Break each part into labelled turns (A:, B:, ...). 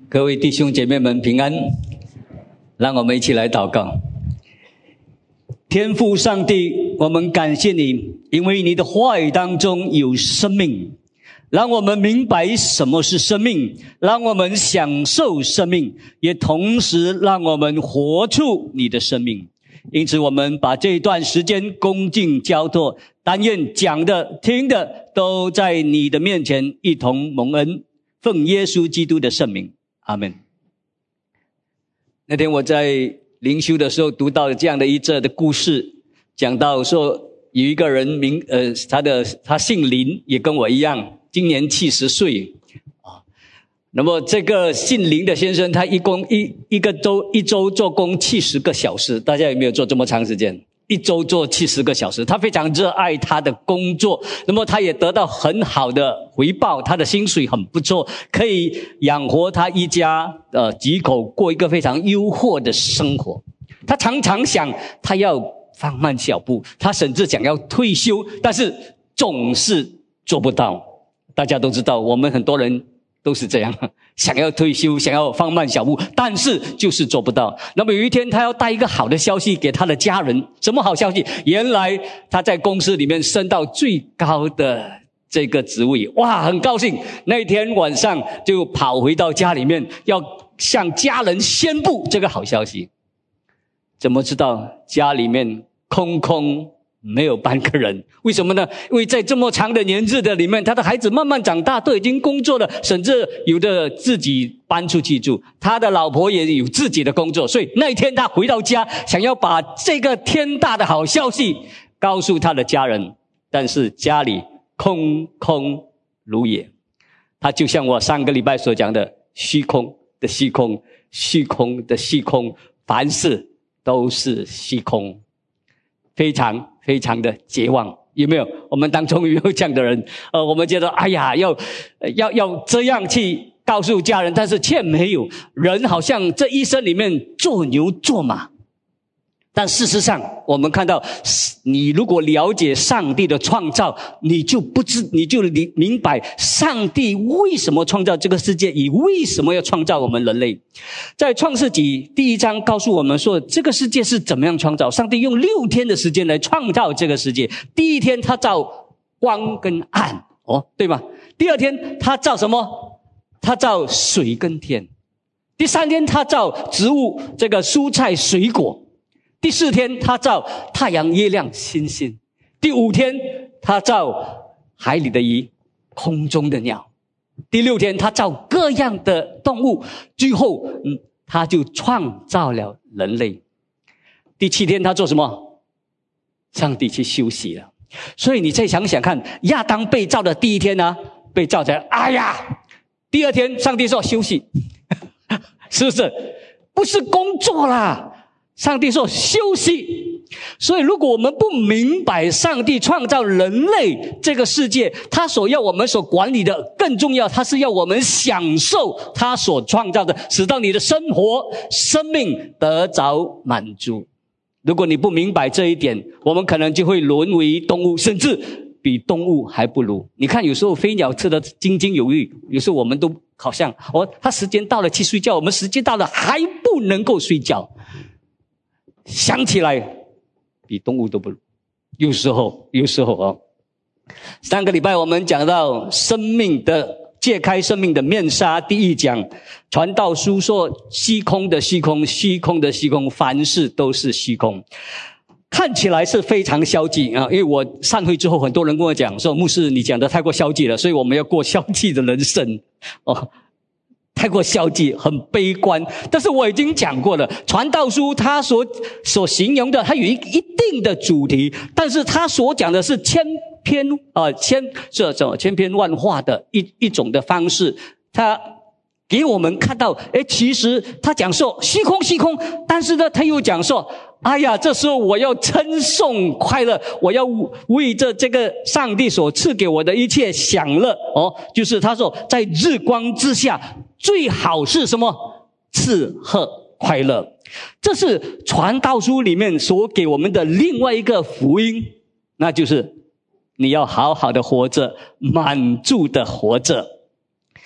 A: 各位弟兄姐妹们平安，让我们一起来祷告。天父上帝，我们感谢你，因为你的话语当中有生命，让我们明白什么是生命，让我们享受生命，也同时让我们活出你的生命。因此我们把这一段时间恭敬交托，但愿讲的听的都在你的面前一同蒙恩，奉耶稣基督的圣名，阿们。那天我在灵修的时候读到这样的一则的故事，讲到说有一个人他姓林，也跟我一样，今年70岁啊。那么这个姓林的先生，他一周做工70个小时，大家有没有做这么长时间？一周做70个小时，他非常热爱他的工作，那么他也得到很好的回报，他的薪水很不错，可以养活他一家几口，过一个非常优渥的生活。他常常想他要放慢脚步，他甚至想要退休，但是总是做不到。大家都知道，我们很多人都是这样，想要退休，想要放慢脚步，但是就是做不到。那么有一天他要带一个好的消息给他的家人，什么好消息？原来他在公司里面升到最高的这个职位，哇，很高兴。那天晚上就跑回到家里面，要向家人宣布这个好消息。怎么知道家里面空空没有半个人？为什么呢？因为在这么长的年日的里面，他的孩子慢慢长大，都已经工作了，甚至有的自己搬出去住，他的老婆也有自己的工作。所以那一天他回到家，想要把这个天大的好消息告诉他的家人，但是家里空空如也。他就像我上个礼拜所讲的，虚空的虚空，虚空的虚空，凡事都是虚空，非常非常的绝望。有没有？我们当中有这样的人，我们觉得哎呀，要这样去告诉家人，但是却没有。人好像这一生里面做牛做马，但事实上我们看到，你如果了解上帝的创造，你就明白上帝为什么创造这个世界，也为什么要创造我们人类。在创世纪第1章告诉我们说，这个世界是怎么样创造。上帝用6天的时间来创造这个世界。第一天他造光跟暗，对吗？第2天他造什么？他造水跟天。第3天他造植物，这个蔬菜水果。第4天他造太阳月亮星星。第5天他造海里的鱼，空中的鸟。第6天他造各样的动物。最后他就创造了人类。第7天他做什么？上帝去休息了。所以你再想想看，亚当被造的第1天呢，被造成哎呀，第2天上帝说休息是不是？不是工作啦，上帝说休息。所以如果我们不明白上帝创造人类这个世界，他所要我们所管理的，更重要，他是要我们享受他所创造的，使到你的生活生命得着满足。如果你不明白这一点，我们可能就会沦为动物，甚至比动物还不如。你看有时候飞鸟吃得津津有味，有时候我们都好像他时间到了去睡觉，我们时间到了还不能够睡觉，想起来比动物都不如。有时候上个礼拜我们讲到揭开生命的面纱，第1讲传道书说虚空的虚空，虚空的虚空，凡事都是虚空。看起来是非常消极啊！因为我散会之后，很多人跟我讲说，牧师你讲的太过消极了，所以我们要过消极的人生太过消极，很悲观。但是我已经讲过了，传道书他所形容的，他有一定的主题，但是他所讲的是千篇万化的一种的方式。他给我们看到，其实他讲说虚空虚空，但是呢他又讲说，哎呀，这时候我要称颂快乐，我要为这个上帝所赐给我的一切享乐就是他说在日光之下最好是什么？吃喝快乐。这是传道书里面所给我们的另外一个福音，那就是你要好好的活着，满足的活着。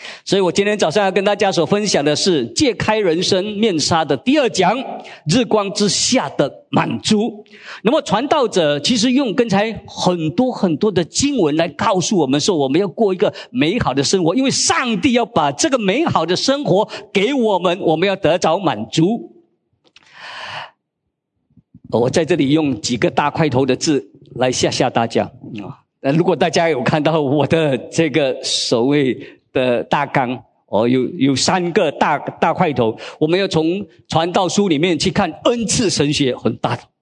A: 所以我今天早上要跟大家所分享的是揭开人生面纱的第2讲，日光之下的满足。那么传道者其实用刚才很多的经文来告诉我们说，我们要过一个美好的生活，因为上帝要把这个美好的生活给我们，我们要得着满足。我在这里用几个大块头的字来吓大家如果大家有看到我的这个所谓的大纲有3个大块头，我们要从传道书里面去看恩赐神学，很大的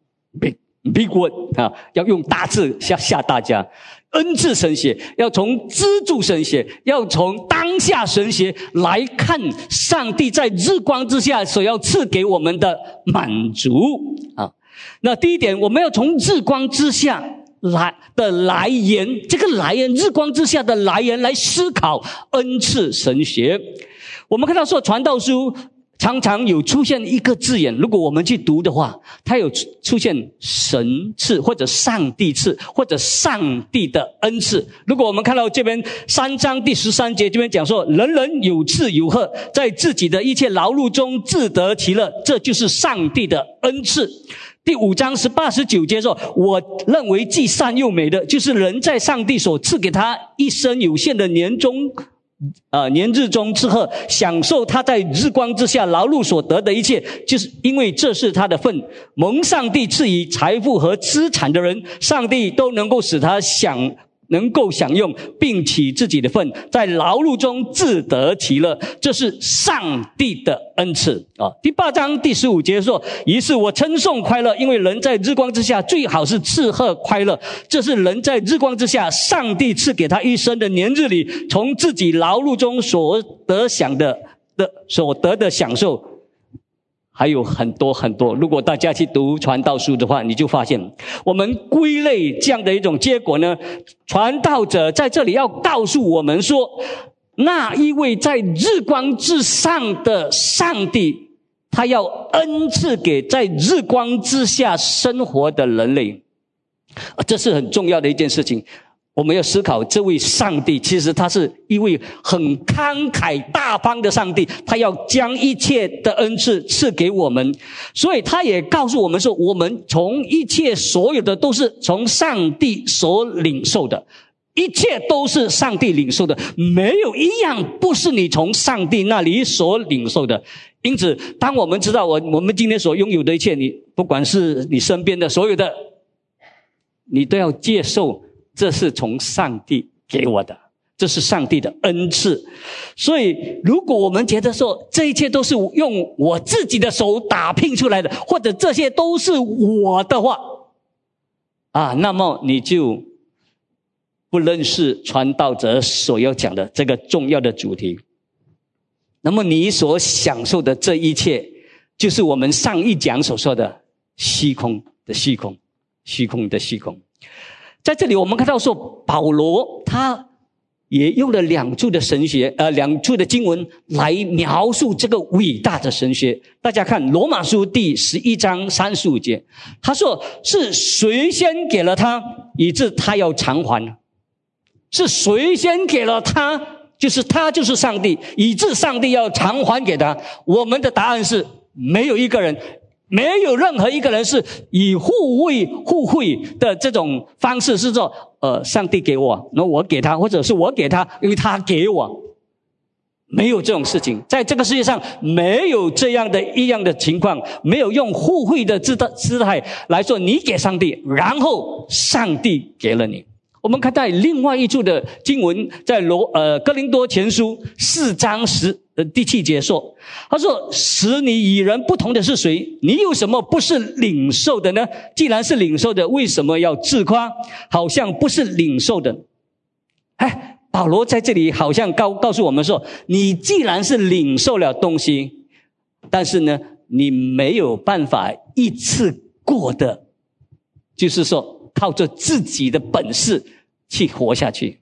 A: big word 要用大字吓大家。恩赐神学要从资助神学，要从当下神学来看上帝在日光之下所要赐给我们的满足那第一点，我们要从日光之下的来源，这个来源，日光之下的来源来思考恩赐神学。我们看到说传道书常常有出现一个字眼，如果我们去读的话，它有出现神赐或者上帝赐或者上帝的恩赐。如果我们看到这边3章第13节，这边讲说人人有赐有贺，在自己的一切劳碌中自得其乐，这就是上帝的恩赐。第5章18、19节说，我认为既善又美的，就是人在上帝所赐给他一生有限的年日中吃喝，享受他在日光之下劳碌所得的一切，就是因为这是他的份。蒙上帝赐予财富和资产的人，上帝都能够使他能够享用，并起自己的份，在劳碌中自得其乐，这是上帝的恩赐第8章第15节说，于是我称颂快乐，因为人在日光之下最好是吃喝快乐，这是人在日光之下上帝赐给他一生的年日里，从自己劳碌中所得的享受。还有很多，如果大家去读传道书的话，你就发现我们归类这样的一种结果呢，传道者在这里要告诉我们说，那一位在日光之上的上帝，他要恩赐给在日光之下生活的人类。这是很重要的一件事情。我们要思考，这位上帝其实他是一位很慷慨大方的上帝，他要将一切的恩赐赐给我们。所以他也告诉我们说，我们从一切所有的都是从上帝所领受的，一切都是上帝领受的，没有一样不是你从上帝那里所领受的。因此当我们知道我们今天所拥有的一切，你不管是你身边的所有的，你都要接受，这是从上帝给我的，这是上帝的恩赐。所以如果我们觉得说这一切都是用我自己的手打拼出来的，或者这些都是我的话那么你就不认识传道者所要讲的这个重要的主题。那么你所享受的这一切，就是我们上一讲所说的虚空的虚空，虚空的虚空。在这里我们看到说，保罗他也用了2处的神学2处的经文来描述这个伟大的神学。大家看罗马书第11章35节，他说是谁先给了他，以致他要偿还？是谁先给了他，就是他就是上帝，以致上帝要偿还给他。我们的答案是没有一个人，没有任何一个人是以互惠的这种方式，是说上帝给我，那我给他，或者是我给他，因为他给我。没有这种事情，在这个世界上没有这样的一样的情况，没有用互惠的姿态来说你给上帝，然后上帝给了你。我们看到另外一处的经文，在哥林多前书4章第7节说，他说使你与人不同的是谁？你有什么不是领受的呢？既然是领受的，为什么要自夸，好像不是领受的？保罗在这里好像告诉我们说，你既然是领受了东西，但是呢，你没有办法一次过的，就是说靠着自己的本事去活下去。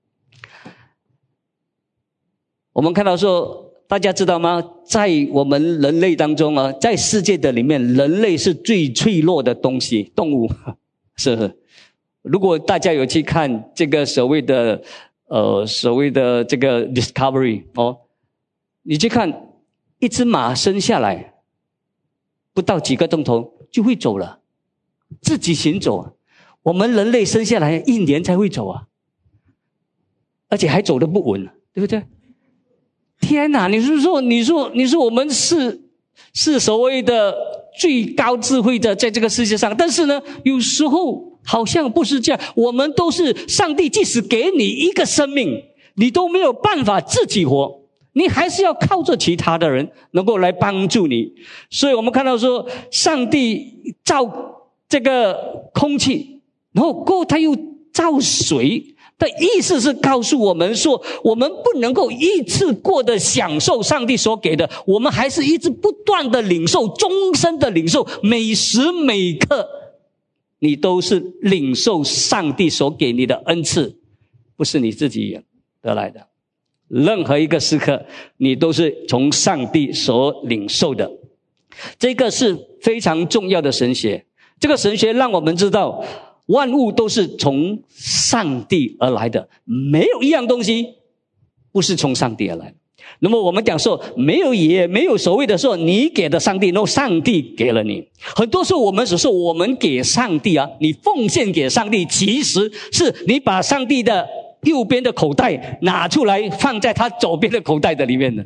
A: 我们看到说，大家知道吗？在我们人类当中在世界的里面，人类是最脆弱的动物，是。如果大家有去看这个所谓的所谓的这个 discovery 你去看一只马生下来不到几个钟头就会走了，自己行走。我们人类生下来1年才会走啊，而且还走得不稳，对不对？天哪，你说我们是所谓的最高智慧的在这个世界上，但是呢，有时候好像不是这样。我们都是上帝即使给你一个生命，你都没有办法自己活，你还是要靠着其他的人能够来帮助你。所以我们看到说，上帝造这个空气，然后过后他又造水的意思是告诉我们说，我们不能够一次过的享受上帝所给的，我们还是一直不断的领受，终身的领受，每时每刻你都是领受上帝所给你的恩赐，不是你自己得来的。任何一个时刻你都是从上帝所领受的，这个是非常重要的神学。这个神学让我们知道万物都是从上帝而来的，没有一样东西不是从上帝而来的。那么我们讲说，没有所谓的说你给的上帝，然后上帝给了你。很多时候我们只说我们给上帝你奉献给上帝，其实是你把上帝的右边的口袋拿出来放在他左边的口袋的里面的，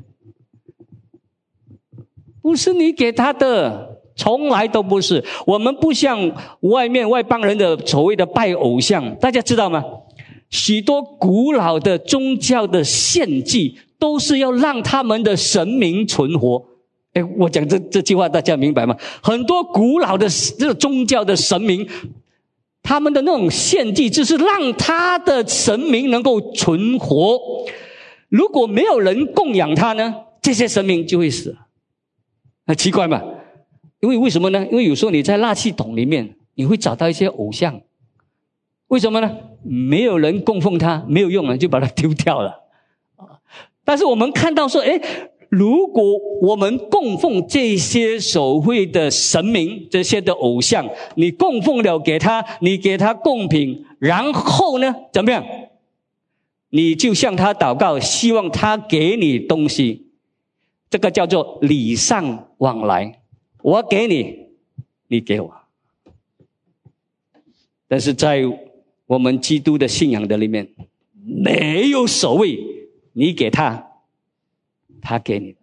A: 不是你给他的，从来都不是。我们不像外邦人的所谓的拜偶像，大家知道吗？许多古老的宗教的献祭都是要让他们的神明存活。我讲这句话大家明白吗？很多古老的这个宗教的神明，他们的那种献祭就是让他的神明能够存活。如果没有人供养他呢，这些神明就会死。奇怪嘛？为什么呢？因为有时候你在垃圾桶里面你会找到一些偶像，为什么呢？没有人供奉他，没有用了，就把它丢掉了。但是我们看到说，如果我们供奉这些所谓的神明，这些的偶像，你供奉了给他，你给他贡品，然后呢怎么样？你就向他祷告，希望他给你东西，这个叫做礼尚往来，我给你，你给我。但是在我们基督的信仰的里面，没有所谓你给他，他给你，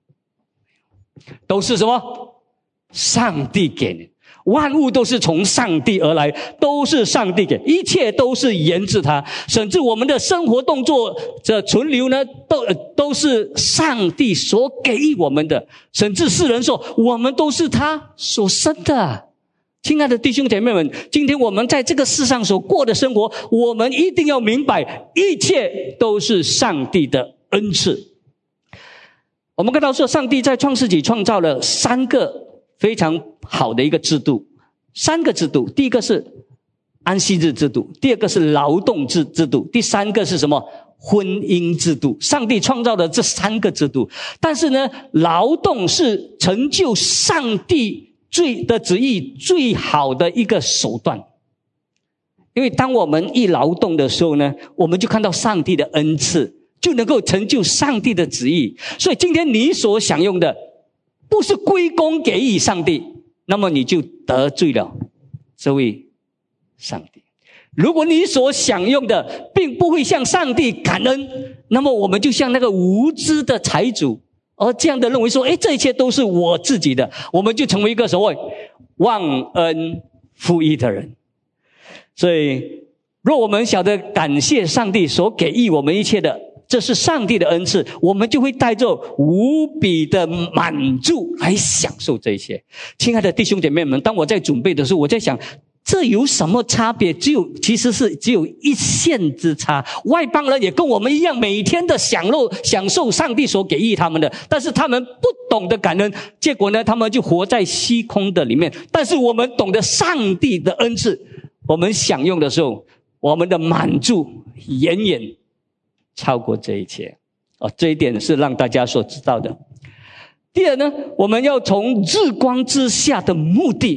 A: 都是什么？上帝给你。万物都是从上帝而来，都是上帝给，一切都是源自他。甚至我们的生活动作的存留呢，都是上帝所给予我们的。甚至世人说我们都是他所生的。亲爱的弟兄姐妹们，今天我们在这个世上所过的生活，我们一定要明白，一切都是上帝的恩赐。我们看到说，上帝在创世纪创造了3个非常好的一个制度，3个制度。第一个是安息日制度，第二个是劳动制度，第三个是什么？婚姻制度。上帝创造的这3个制度，但是呢，劳动是成就上帝的旨意最好的一个手段。因为当我们一劳动的时候呢，我们就看到上帝的恩赐，就能够成就上帝的旨意。所以今天你所享用的不是归功给予上帝，那么你就得罪了这位上帝。如果你所享用的并不会向上帝感恩，那么我们就像那个无知的财主，而这样的认为说，这一切都是我自己的，我们就成为一个所谓忘恩负义的人。所以若我们晓得感谢上帝所给予我们一切的，这是上帝的恩赐，我们就会带着无比的满足来享受这一切。亲爱的弟兄姐妹们，当我在准备的时候，我在想，这有什么差别？其实是只有一线之差。外邦人也跟我们一样，每天的享受上帝所给予他们的，但是他们不懂得感恩，结果呢，他们就活在虚空的里面。但是我们懂得上帝的恩赐，我们享用的时候，我们的满足远远超过这一切。这一点是让大家所知道的。第二呢，我们要从日光之下的目的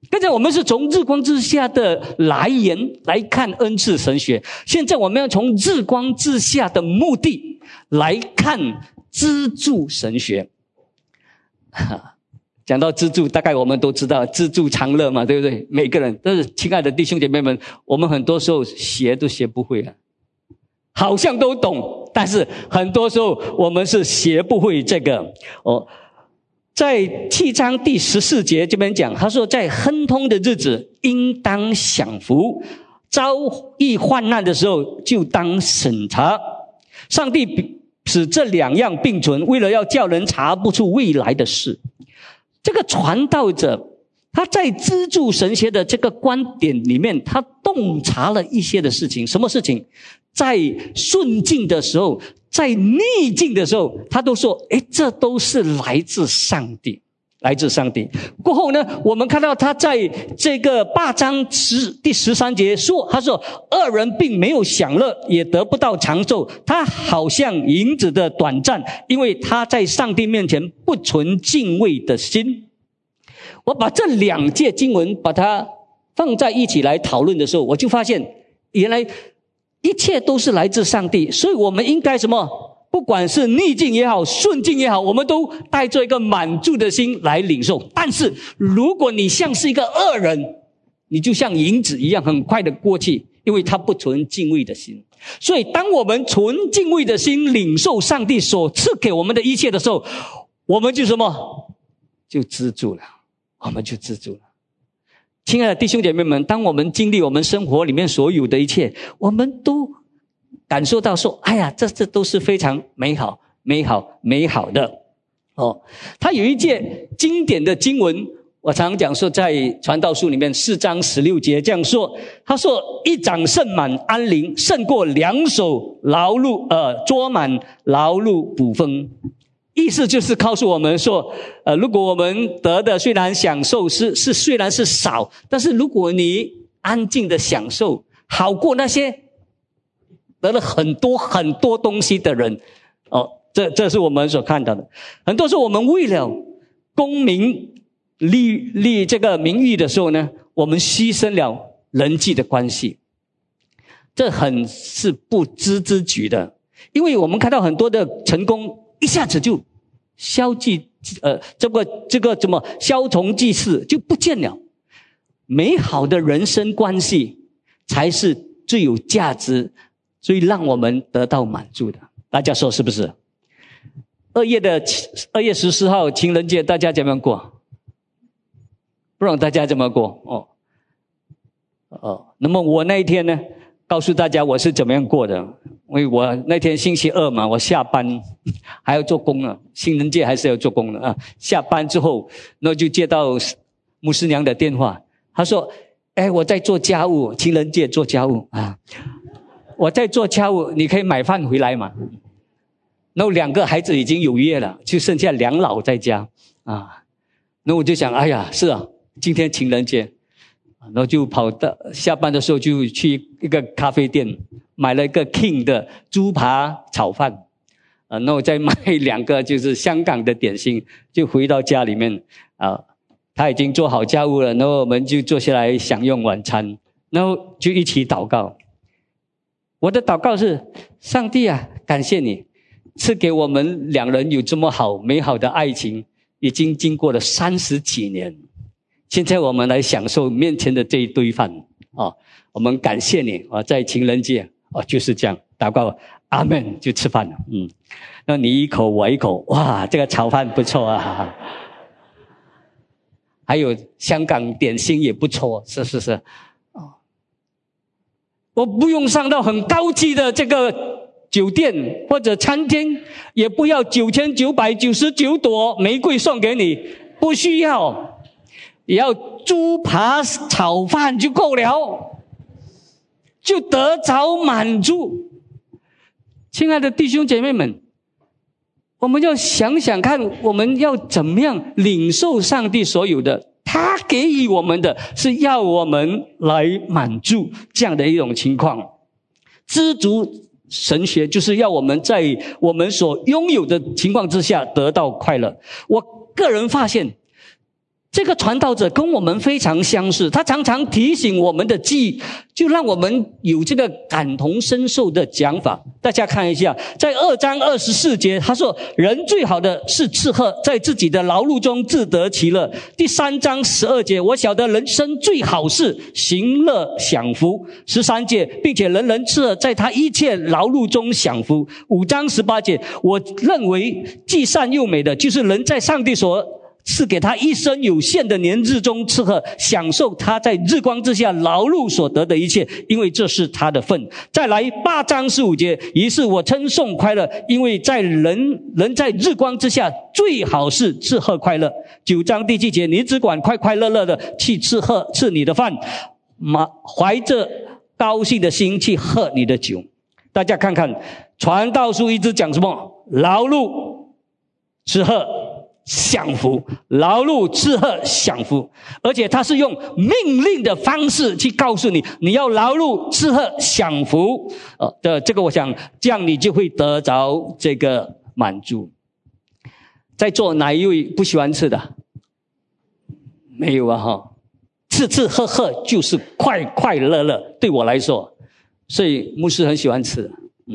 A: 刚才我们是从日光之下的来源来看恩赐神学，现在我们要从日光之下的目的来看资助神学。讲到资助，大概我们都知道资助长乐嘛，对不对？每个人都是，亲爱的弟兄姐妹们，我们很多时候学都学不会啊，好像都懂，但是很多时候我们是学不会这个。在7章第14节这边讲，他说在亨通的日子应当享福，遭遇患难的时候就当审查。上帝使这2样并存，为了要叫人查不出未来的事。这个传道者他在资助神学的这个观点里面，他洞察了一些的事情。什么事情？在顺境的时候，在逆境的时候，他都说这都是来自上帝，来自上帝。过后呢，我们看到他在这个8章第13节说，他说恶人并没有享乐，也得不到长寿，他好像银子的短暂，因为他在上帝面前不存敬畏的心。我把这2节经文把它放在一起来讨论的时候，我就发现原来一切都是来自上帝，所以我们应该什么？不管是逆境也好，顺境也好，我们都带着一个满足的心来领受。但是如果你像是一个恶人，你就像银子一样很快的过去，因为他不存敬畏的心。所以当我们存敬畏的心领受上帝所赐给我们的一切的时候，我们就什么？就知足了，我们就知足了。亲爱的弟兄姐妹们，当我们经历我们生活里面所有的一切，我们都感受到说，这都是非常美好的。他有一节经典的经文，我常讲说在传道书里面4章16节这样说，他说一掌盛满安宁，胜过2手劳碌捉满劳碌捕风。意思就是告诉我们说，如果我们得的虽然享受虽然是少，但是如果你安静的享受，好过那些得了很多很多东西的人。这是我们所看到的。很多时候我们为了功名利这个名誉的时候呢，我们牺牲了人际的关系，这很是不知之举的。因为我们看到很多的成功一下子就消从即逝，就不见了。美好的人生关系才是最有价值，最让我们得到满足的。大家说是不是？2月14号情人节大家怎么过？不知道大家怎么过？那么我那一天呢，告诉大家我是怎么样过的。因为我那天星期2嘛，我下班还要做工了，情人节还是要做工的啊。下班之后，然后就接到牧师娘的电话，她说我在做家务，情人节做家务啊，我在做家务，你可以买饭回来嘛。然后2个孩子已经有约了，就剩下2老在家啊。然后我就想，是啊，今天情人节，然后就跑到下班的时候就去一个咖啡店买了一个 King 的猪扒炒饭，然后再买2个就是香港的点心，就回到家里面啊。他已经做好家务了，然后我们就坐下来享用晚餐，然后就一起祷告。我的祷告是，上帝啊，感谢你赐给我们2人有这么好美好的爱情，已经经过了30几年，现在我们来享受面前的这一堆饭我们感谢你在情人节就是这样祷告，阿们，就吃饭了。那你一口我一口，哇，这个炒饭不错啊，还有香港点心也不错，是我不用上到很高级的这个酒店或者餐厅，也不要9999朵玫瑰送给你，不需要，也要猪扒炒饭就够了，就得着满足。亲爱的弟兄姐妹们，我们要想想看，我们要怎么样领受上帝所有的，他给予我们的是要我们来满足这样的一种情况。知足神学就是要我们在我们所拥有的情况之下得到快乐。我个人发现， 这个传道者跟我们非常相似，他常常提醒我们的记忆，就让我们有这个感同身受的讲法。大家看一下，在2章24节，他说人最好的是吃喝，在自己的劳碌中自得其乐。第3章12节，我晓得人生最好是行乐享福。13节，并且人人吃喝，在他一切劳碌中享福。5章18节，我认为既善又美的，就是人在上帝所赐给他一生有限的年日中吃喝，享受他在日光之下劳碌所得的一切，因为这是他的份。再来8章15节，于是我称颂快乐，因为在人在日光之下最好是吃喝快乐。9章第7节，你只管快快乐乐的去吃你的饭，怀着高兴的心去喝你的酒。大家看看传道书一直讲什么？劳碌吃喝享福，劳碌吃喝享福，而且他是用命令的方式去告诉你，你要劳碌吃喝享福。这个我想这样你就会得着这个满足。在座哪一位不喜欢吃的？没有啊哈，吃吃喝喝就是快快乐乐，对我来说，所以牧师很喜欢吃。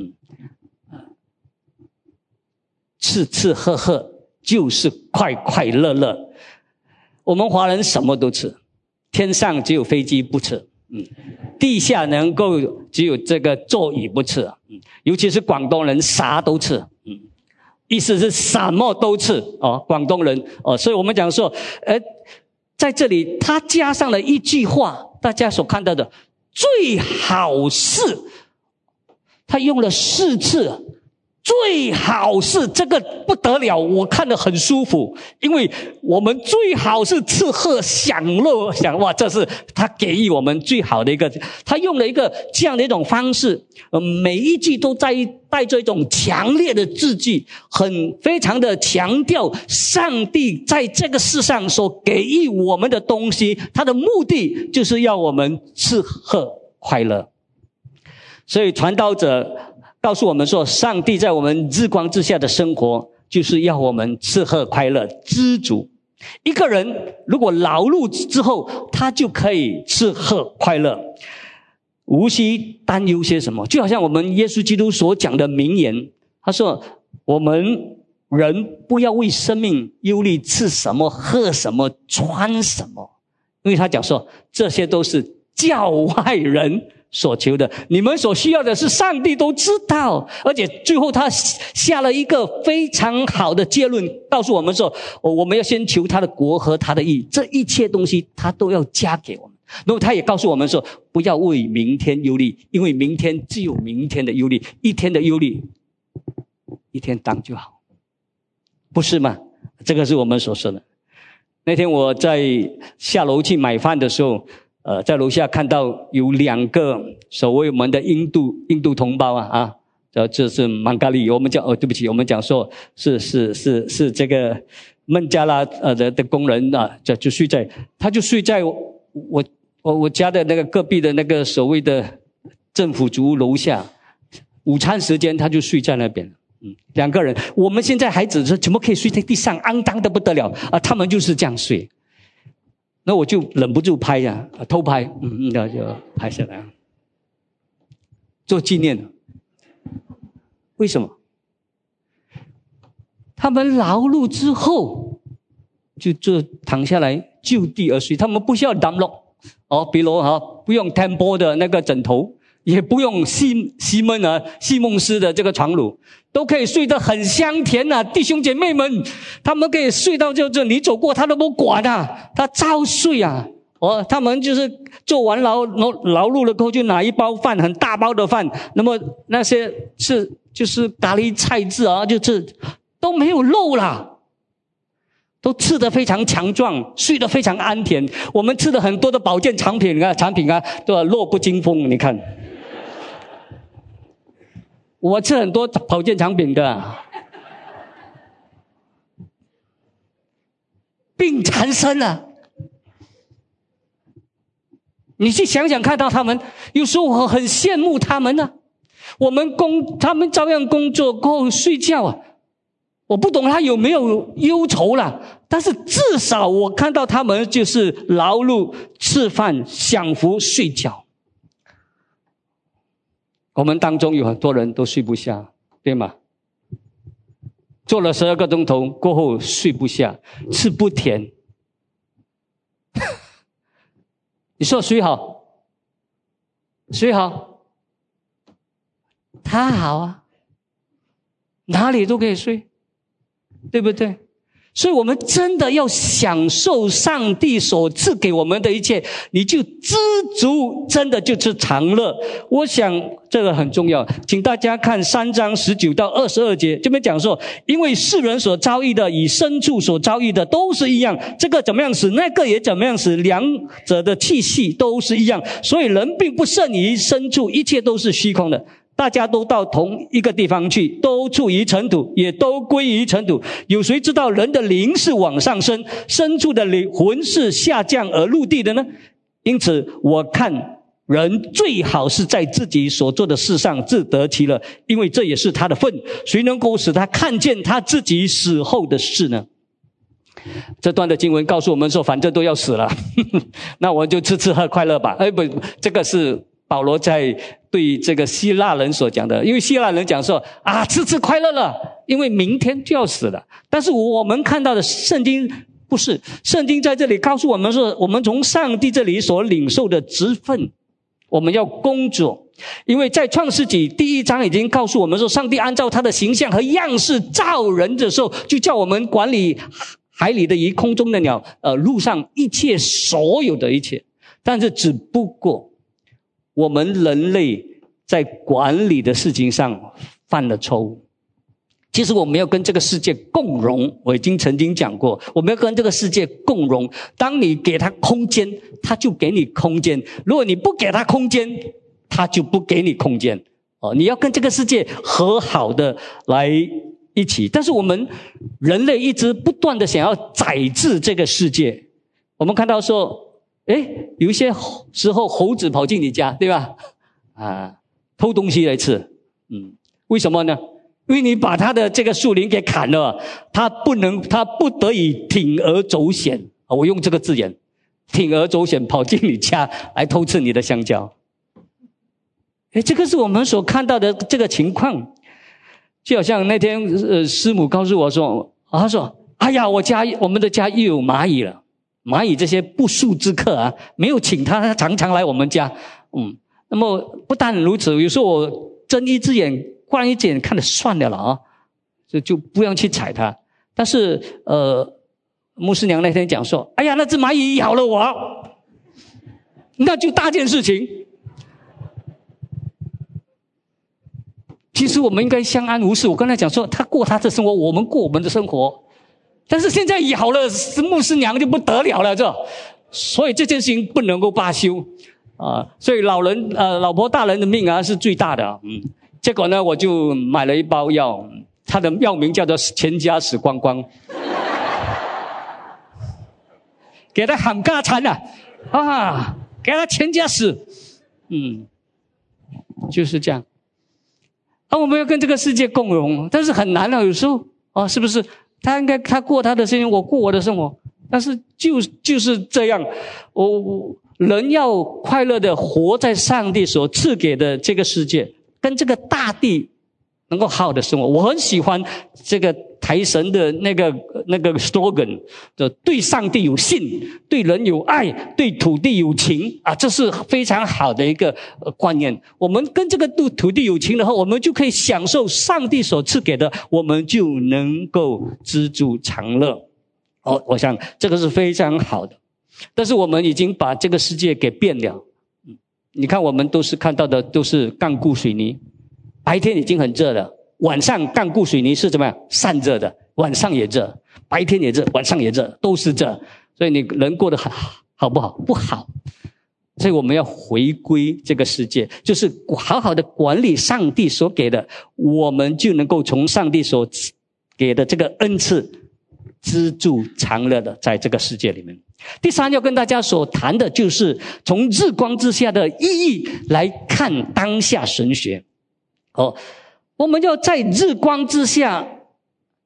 A: 吃吃喝喝就是快快乐乐。我们华人什么都吃，天上只有飞机不吃，地下能够只有这个座椅不吃，尤其是广东人啥都吃，意思是什么都吃广东人所以我们讲说在这里他加上了一句话，大家所看到的最好是，他用了4次，最好是，这个不得了，我看得很舒服，因为我们最好是吃喝享乐，哇，这是他给予我们最好的一个，他用了一个这样的一种方式，每一句都带着一种强烈的字句，非常的强调上帝在这个世上所给予我们的东西，他的目的就是要我们吃喝快乐。所以传道者告诉我们说，上帝在我们日光之下的生活，就是要我们吃喝快乐，知足。一个人如果劳碌之后，他就可以吃喝快乐，无需担忧些什么。就好像我们耶稣基督所讲的名言，他说我们人不要为生命忧虑，吃什么喝什么穿什么，因为他讲说这些都是教外人所求的，你们所需要的是上帝都知道。而且最后他下了一个非常好的结论，告诉我们说我们要先求他的国和他的义，这一切东西他都要加给我们。然后他也告诉我们说，不要为明天忧虑，因为明天只有明天的忧虑，一天的忧虑一天当就好，不是吗？这个是我们所说的。那天我在下楼去买饭的时候，在楼下看到有2个所谓我们的印度同胞这是孟加利，我们讲对不起，我们讲说是这个孟加拉的工人就睡在我家的那个隔壁的那个所谓的政府主屋楼下，午餐时间他就睡在那边。2个人，我们现在孩子怎么可以睡在地上，肮脏的不得了他们就是这样睡。那我就忍不住拍偷拍，那就拍下来做纪念。为什么？他们劳碌之后就躺下来就地而睡，他们不需要đảm落比如不用 Tempo 的那个枕头，也不用西蒙斯的这个床褥，都可以睡得很香甜弟兄姐妹们，他们可以睡到就你走过他都不管他照睡他们就是做完劳碌了过后，就拿一包饭，很大包的饭，那么那些就是咖喱菜汁就是都没有肉啦，都吃得非常强壮，睡得非常安甜。我们吃的很多的保健产品都弱不禁风，你看我吃很多保健产品的，病缠身你去想想看到他们，有时候我很羡慕他们他们照样工作过后睡觉我不懂他有没有忧愁啦，但是至少我看到他们就是劳碌、吃饭、享福、睡觉。我们当中有很多人都睡不下，对吗？做了12个钟头过后睡不下，吃不甜。你说谁好？谁好？他好啊，哪里都可以睡，对不对？所以我们真的要享受上帝所赐给我们的一切，你就知足，真的就是长乐。我想这个很重要，请大家看3章19到22节，这边讲说，因为世人所遭遇的与牲畜所遭遇的都是一样，这个怎么样死，那个也怎么样死，两者的气息都是一样，所以人并不胜于牲畜，一切都是虚空的。大家都到同一个地方去，都处于尘土，也都归于尘土。有谁知道人的灵是往上升，牲畜的灵魂是下降而入地的呢？因此我看人最好是在自己所做的事上自得其乐，因为这也是他的份。谁能够使他看见他自己死后的事呢？这段的经文告诉我们说，反正都要死了那我就吃吃喝快乐吧。不，这个是保罗在对这个希腊人所讲的，因为希腊人讲说吃吃快乐了，因为明天就要死了。但是我们看到的圣经不是，圣经在这里告诉我们说，我们从上帝这里所领受的职分，我们要工作。因为在创世纪第1章已经告诉我们说，上帝按照他的形象和样式造人的时候，就叫我们管理海里的鱼、空中的鸟、路上一切所有的一切。但是只不过我们人类在管理的事情上犯了错误。其实我们要跟这个世界共荣，我已经曾经讲过，我们要跟这个世界共荣。当你给他空间，他就给你空间；如果你不给他空间，他就不给你空间。你要跟这个世界和好的来一起。但是我们人类一直不断的想要宰制这个世界。我们看到说，有一些时候猴子跑进你家，对吧？偷东西来吃。为什么呢？因为你把他的这个树林给砍了，他不得已铤而走险。我用这个字眼，铤而走险跑进你家来偷吃你的香蕉。这个是我们所看到的这个情况。就好像那天师母告诉我说，她说哎呀，我们的家又有蚂蚁了。蚂蚁这些不速之客没有请他常常来我们家。那么不但如此，有时候我睁一只眼关一只眼看了算了就不用去踩它。但是牧师娘那天讲说，哎呀，那只蚂蚁咬了我，那就大件事情。其实我们应该相安无事。我跟他讲说，他过他的生活，我们过我们的生活。但是现在咬了牧师娘就不得了了，所以这件事情不能够罢休所以老婆大人的命是最大的。结果呢，我就买了一包药，它的药名叫做全家死光光给他喊嘎惨了给他全家死。就是这样。我们要跟这个世界共荣，但是很难有时候是不是？他过他的生活，我过我的生活，但是就是这样。人要快乐的活在上帝所赐给的这个世界，跟这个大地能够好好的生活。我很喜欢这个台神的那个 slogan， 对上帝有信，对人有爱，对土地有情这是非常好的一个观念。我们跟这个土地有情的话，我们就可以享受上帝所赐给的，我们就能够知足常乐。我想这个是非常好的。但是我们已经把这个世界给变了。你看我们都是看到的都是钢固水泥，白天已经很热了，晚上钢固水泥是怎么样散热的，晚上也热，白天也热，晚上也热，都是热。所以你人过得好不好？不好。所以我们要回归这个世界，就是好好的管理上帝所给的，我们就能够从上帝所给的这个恩赐知足常乐的在这个世界里面。第三要跟大家所谈的就是从日光之下的意义来看当下神学。我们要在日光之下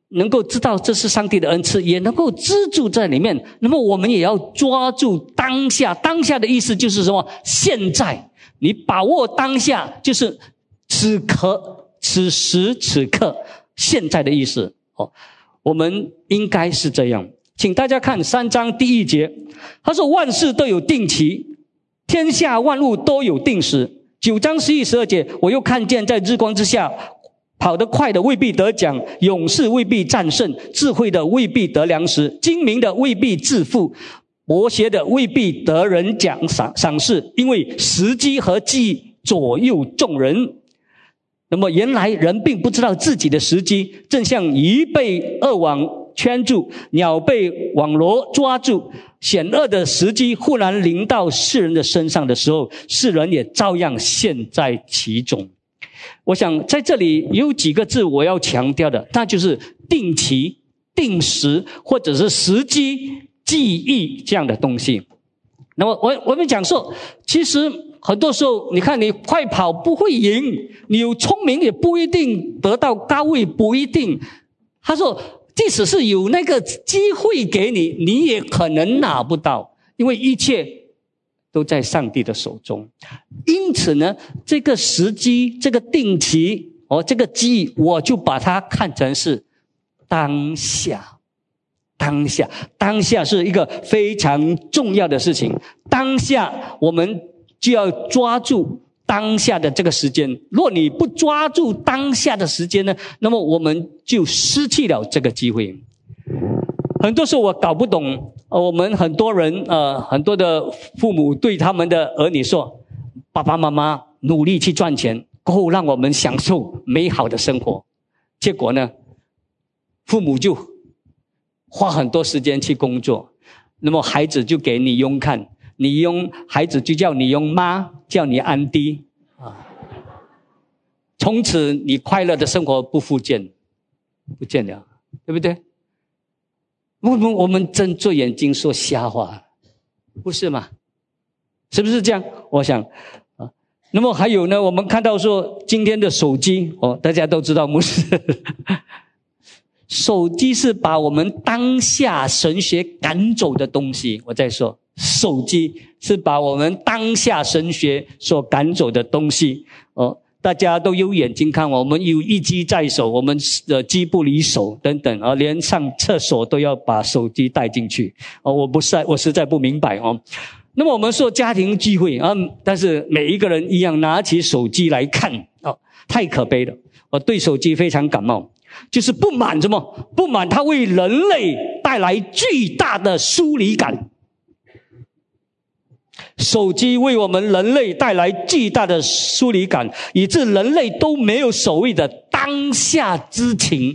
A: 能够知道这是上帝的恩赐，也能够资助在里面。那么我们也要抓住当下，当下的意思就是什么？现在，你把握当下，就是此刻、此时此刻，现在的意思。我们应该是这样。请大家看3章第1节，他说万事都有定期，天下万物都有定时。9章11、12节，我又看见在日光之下，跑得快的未必得奖，勇士未必战胜，智慧的未必得粮食，精明的未必致富，博学的未必得人赏识，因为时机和机遇左右众人。那么原来人并不知道自己的时机，正像鱼被恶网圈住，鸟被网罗抓住，险恶的时机忽然临到世人的身上的时候，世人也照样陷在其中。我想在这里有几个字我要强调的，那就是定期、定时，或者是时机、记忆这样的东西。那么我们讲说，其实很多时候你看你快跑不会赢，你有聪明也不一定得到高位，不一定。他说即使是有那个机会给你，你也可能拿不到，因为一切都在上帝的手中。因此呢，这个时机、这个定期这个机遇，我就把它看成是当下。当下是一个非常重要的事情。当下我们就要抓住当下的这个时间。若你不抓住当下的时间呢，那么我们就失去了这个机会。很多时候我搞不懂，我们很多人很多的父母对他们的儿女说，爸爸妈妈努力去赚钱，过后让我们享受美好的生活。结果呢，父母就花很多时间去工作，那么孩子就给你用看，孩子就叫你用妈，叫你安迪从此你快乐的生活不见了，对不对？我们睁着眼睛说瞎话，不是吗？是不是这样？我想那么还有呢，我们看到说今天的手机大家都知道牧师手机是把我们当下神学赶走的东西。我再说，手机是把我们当下神学所赶走的东西。大家都有眼睛看，我们有一机在手，我们机不离手等等连上厕所都要把手机带进去。我实在不明白那么我们说家庭聚会但是每一个人一样拿起手机来看太可悲了。我对手机非常感冒，就是不满它为人类带来巨大的疏离感。手机为我们人类带来巨大的疏离感，以致人类都没有所谓的当下之情。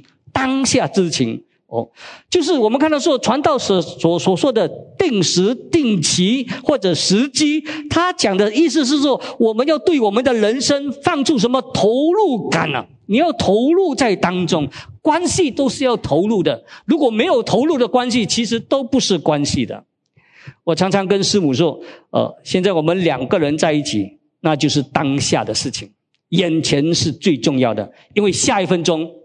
A: 就是我们看到说传道所说的定时、定期或者时机，他讲的意思是说，我们要对我们的人生放出什么投入感你要投入在当中，关系都是要投入的。如果没有投入的关系，其实都不是关系的。我常常跟师母说现在我们2个人在一起，那就是当下的事情，眼前是最重要的，因为下一分钟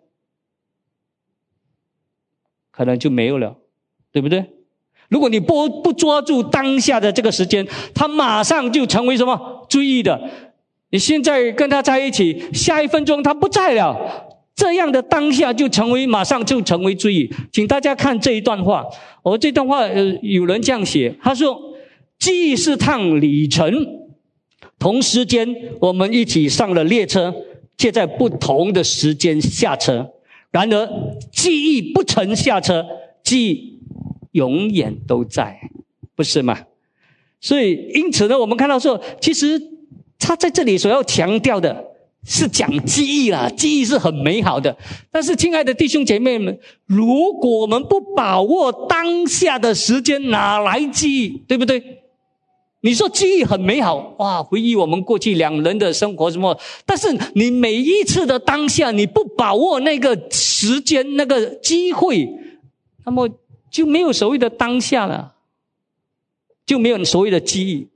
A: 可能就没有了，对不对？如果你不抓住当下的这个时间，它马上就成为什么追忆的。你现在跟他在一起，下一分钟他不在了，这样的当下马上就成为追忆。请大家看这一段话这段话有人这样写，他说记忆是趟旅程，同时间我们一起上了列车，却在不同的时间下车。然而记忆不曾下车，记忆永远都在，不是吗？所以因此呢，我们看到说其实他在这里所要强调的是讲记忆啦，记忆是很美好的。但是亲爱的弟兄姐妹们，如果我们不把握当下的时间，哪来记忆，对不对？你说记忆很美好哇，回忆我们过去2人的生活什么，但是你每一次的当下你不把握那个时间那个机会，那么就没有所谓的当下了，就没有所谓的记忆。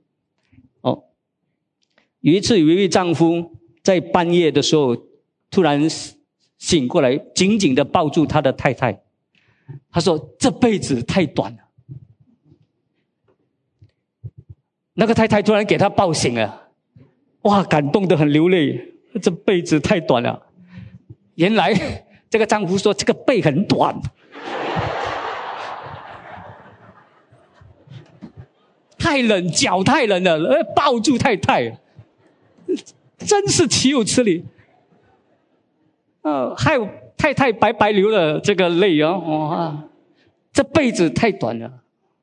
A: 有一次有一位丈夫在半夜的时候突然醒过来，紧紧地抱住他的太太。他说：“这辈子太短了。”那个太太突然给他抱醒了，哇，感动得很流泪。这辈子太短了。原来这个丈夫说：“这个背很短。”太冷，脚太冷了，抱住太太，真是岂有此理！害太太白白流了这个泪啊！哇，这辈子太短了。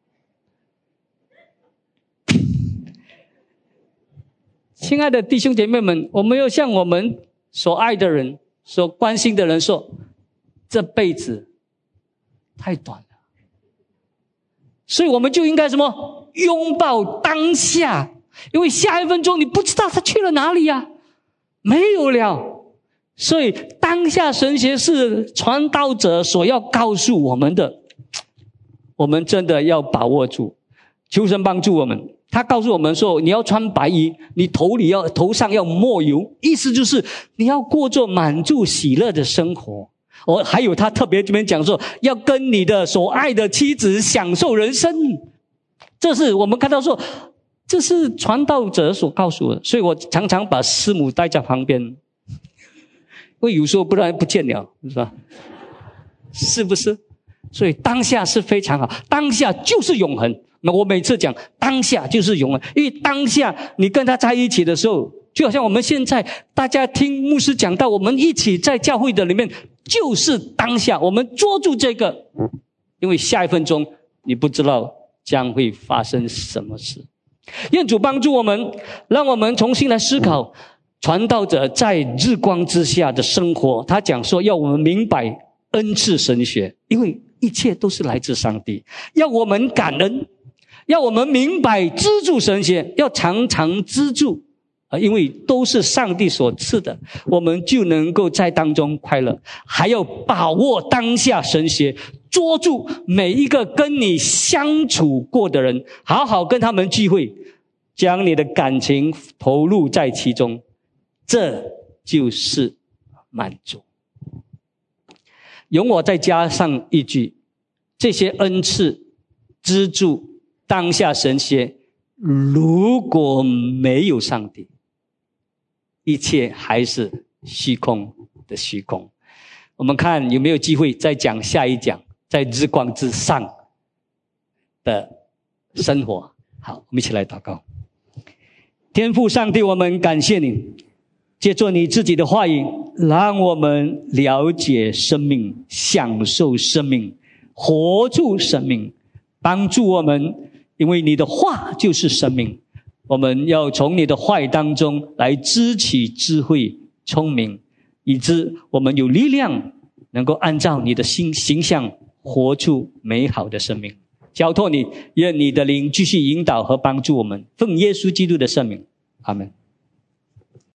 A: 亲爱的弟兄姐妹们，我们要向我们所爱的人、所关心的人说：这辈子太短了。所以我们就应该什么？拥抱当下，因为下一分钟你不知道他去了哪里呀，没有了。所以当下神学是传道者所要告诉我们的，我们真的要把握住。求神帮助我们。他告诉我们说，你要穿白衣，你头上要抹油，意思就是你要过着满足喜乐的生活。还有他特别这边讲说，要跟你的所爱的妻子享受人生。这是我们看到说，这是传道者所告诉我的。所以我常常把师母带在旁边，因为有时候不然不见了，是吧？是不是？所以当下是非常好，当下就是永恒。那我每次讲当下就是永恒，因为当下你跟他在一起的时候，就好像我们现在大家听牧师讲到，我们一起在教会的里面，就是当下，我们捉住这个，因为下一分钟你不知道将会发生什么事。愿主帮助我们，让我们重新来思考传道者在日光之下的生活。他讲说要我们明白恩赐神学，因为一切都是来自上帝，要我们感恩，要我们明白资助神学，要常常资助，因为都是上帝所赐的，我们就能够在当中快乐。还要把握当下神学，捉住每一个跟你相处过的人，好好跟他们聚会，将你的感情投入在其中，这就是满足。容我再加上一句，这些恩赐、资助、当下神学，如果没有上帝，一切还是虚空的虚空。我们看有没有机会再讲下一讲，在日光之上的生活。好，我们一起来祷告。天父上帝，我们感谢你，借着你自己的话语，让我们了解生命，享受生命，活出生命，帮助我们，因为你的话就是生命。我们要从你的话语当中来支取智慧、聪明，以致我们有力量能够按照你的形象活出美好的生命。交托你，愿你的灵继续引导和帮助我们，奉耶稣基督的圣名，阿们。